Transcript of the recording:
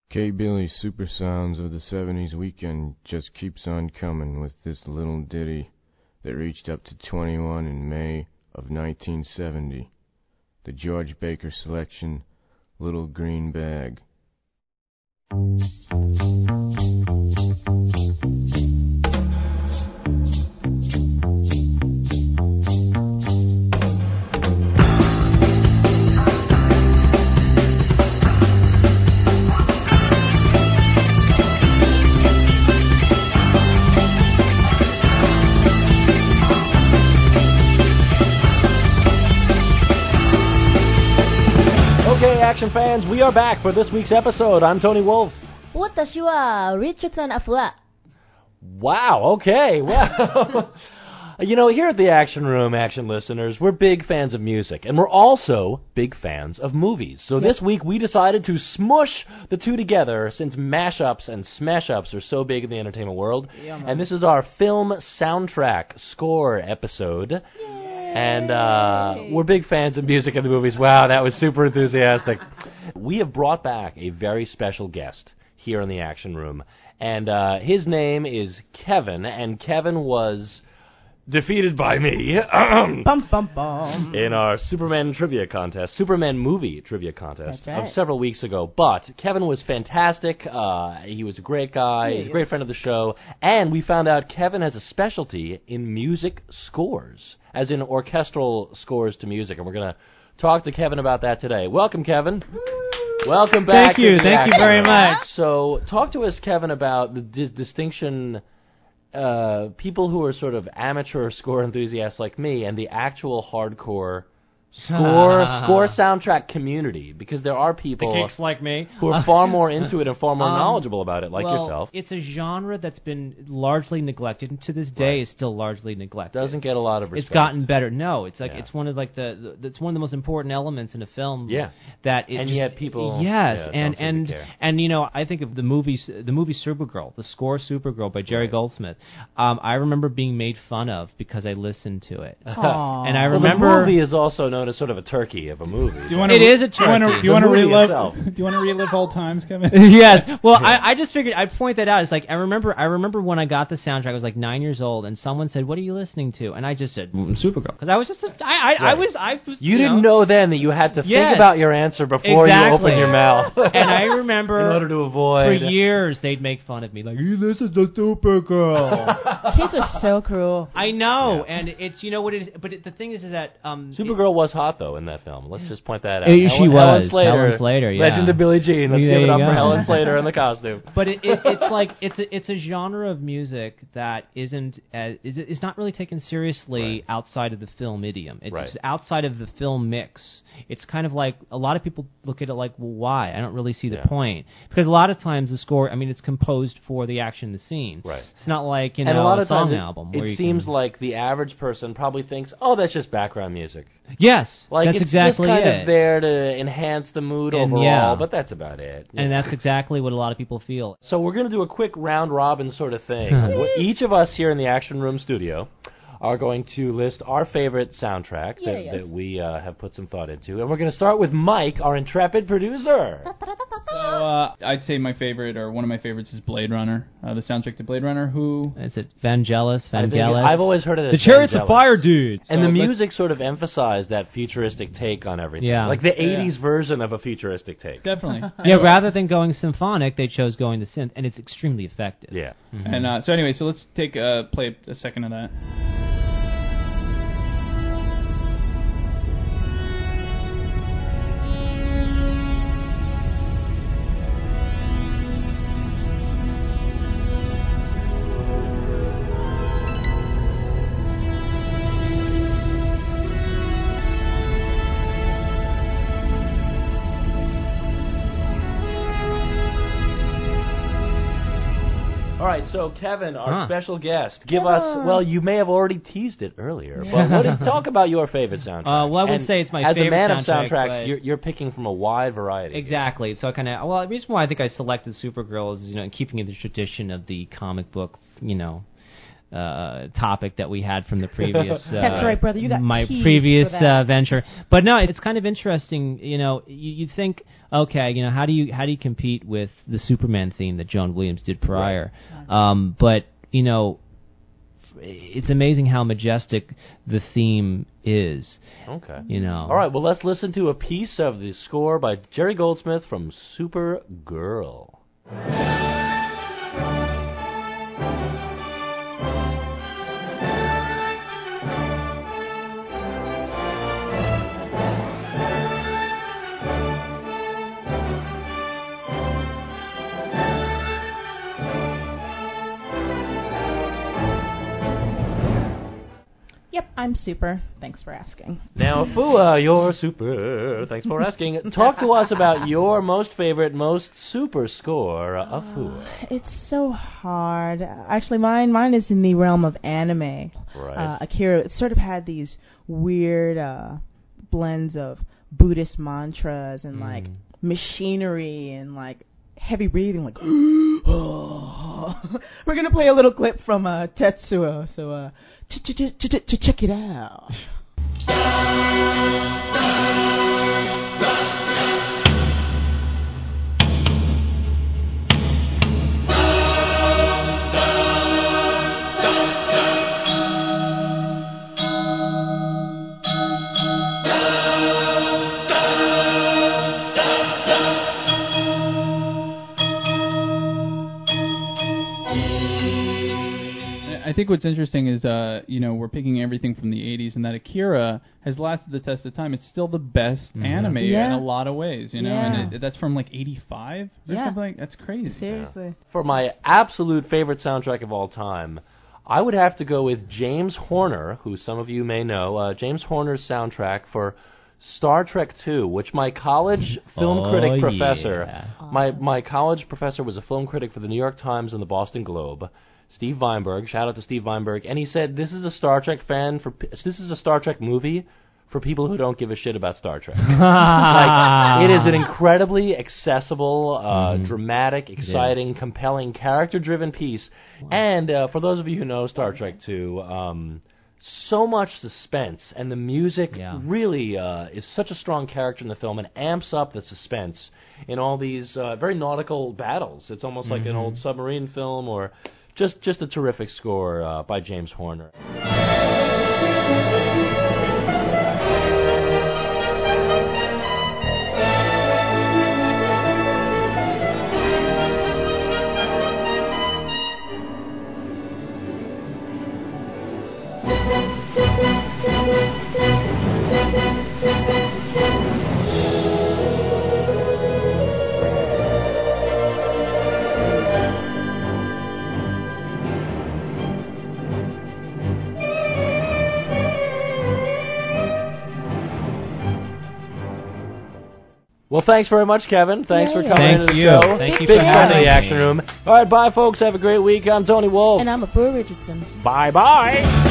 K-Billy's Super Sounds of the 70s weekend just keeps on coming with this little ditty that reached up to 21 in May of 1970. The George Baker selection, Little Green Bag. Action fans, we are back for this week's episode. I'm Tony Wolf. 私は Richardson Afua. Wow, okay. Well, you know, here at the Action Room, Action listeners, we're big fans of music, and we're also big fans of movies. So this week we decided to smush the two together since mashups and smash-ups are so big in the entertainment world. And this is our film soundtrack score episode. And we're big fans of music and the movies. Wow, that was super enthusiastic. We have brought back a very special guest here in the Action Room. And his name is Kevin, and Kevin was defeated by me Bum, bum, bum. in our Superman movie trivia contest That's right. of several weeks ago. But Kevin was fantastic. He was a great guy. He's a great friend of the show. And we found out Kevin has a specialty in music scores, as in orchestral scores to music. And we're going to talk to Kevin about that today. Welcome, Kevin. Welcome back. Thank you very much. So talk to us, Kevin, about the distinction, people who are sort of amateur score enthusiasts like me and the actual hardcore score soundtrack community, because there are people the geeks like me who are far more into it and far more knowledgeable about it, like yourself. It's a genre that's been largely neglected, and to this day is still largely neglected. Doesn't get a lot of respect. It's gotten better. No, it's like it's one of like it's one of the most important elements in a film. Yeah. That it and just, yet people and you know, I think of the movie Supergirl, the score Supergirl by Jerry Goldsmith. I remember being made fun of because I listened to it. And I remember the movie is also known as sort of a turkey of a movie. It is a turkey. Do you want to relive old times, Kevin? Yes. Well, I just figured I'd point that out. It's like I remember when I got the soundtrack, I was like 9 years old, and someone said, "What are you listening to?" And I just said, "Supergirl," because I was just I was. You didn't know then that you had to think about your answer before you open your mouth. And I remember in order to avoid for years they'd make fun of me like, "You listen to Supergirl." Kids are so cruel. I know, and it's what it is. But the thing is that Supergirl was hot though in that film. Let's just point that out. She was Helen Slater, yeah. Legend of Billie Jean. Let's give it up for Helen Slater in the costume. But it's like it's a genre of music that is not really taken seriously outside of the film idiom. It's just outside of the film mix. It's kind of like a lot of people look at it like, well, why? I don't really see the point, because a lot of times the score, I mean, it's composed for the action, the scene. Right. It's not like and a lot of song times album. It seems like the average person probably thinks, oh, that's just background music. Yes, like that's it's exactly just kind it. of there to enhance the mood overall, but that's about it. And that's exactly what a lot of people feel. So we're going to do a quick round robin sort of thing. Each of us here in the Action Room studio are going to list our favorite soundtrack that we have put some thought into. And we're going to start with Mike, our intrepid producer. So I'd say my favorite, or one of my favorites, is Blade Runner, the soundtrack to Blade Runner. Who is it? Vangelis? I've always heard of it. The Chariots of Fire dude. And the music sort of emphasized that futuristic take on everything. Yeah. Like the 80s version of a futuristic take. Definitely. Rather than going symphonic, they chose going to synth, and it's extremely effective. Yeah. Mm-hmm. And so anyway, so let's play a second of that. All right, so Kevin, our special guest, give us, well, you may have already teased it earlier, but talk about your favorite soundtrack. Well, I would say it's my favorite soundtrack. As a man of soundtracks, you're picking from a wide variety. Exactly. So the reason why I think I selected Supergirl is, in keeping in the tradition of the comic book, topic that we had from the previous. That's right, brother. You got my keys previous for that. venture. But no, it's kind of interesting. You think, okay, how do you compete with the Superman theme that John Williams did prior? Right. But it's amazing how majestic the theme is. Okay. All right. Well, let's listen to a piece of the score by Jerry Goldsmith from Supergirl. Yep, I'm super. Thanks for asking. Now, Afua, you're super. Thanks for asking. Talk to us about your most favorite, most super score, Afua. It's so hard. Actually, mine is in the realm of anime. Right. Akira sort of had these weird blends of Buddhist mantras and like machinery and like heavy breathing, like. We're gonna play a little clip from Tetsuo, so check it out. I think what's interesting is, we're picking everything from the 80s, and that Akira has lasted the test of time. It's still the best anime in a lot of ways, and that's from like 85 or something. That's crazy. Seriously. Yeah. For my absolute favorite soundtrack of all time, I would have to go with James Horner, who some of you may know. James Horner's soundtrack for Star Trek II, which my college film critic professor, my college professor was a film critic for the New York Times and the Boston Globe. Steve Weinberg, shout out to Steve Weinberg, and he said this is a Star Trek this is a Star Trek movie for people who don't give a shit about Star Trek. It is an incredibly accessible, dramatic, exciting, compelling, character-driven piece. Wow. And for those of you who know Star Trek II, so much suspense, and the music really is such a strong character in the film and amps up the suspense in all these very nautical battles. It's almost like an old submarine film, or just a terrific score by James Horner. Well, thanks very much, Kevin. Thanks for coming into the show. Thank you Big for fan of having the me. Action Room. All right, bye, folks. Have a great week. I'm Tony Wolf. And I'm Afua Richardson. Bye-bye.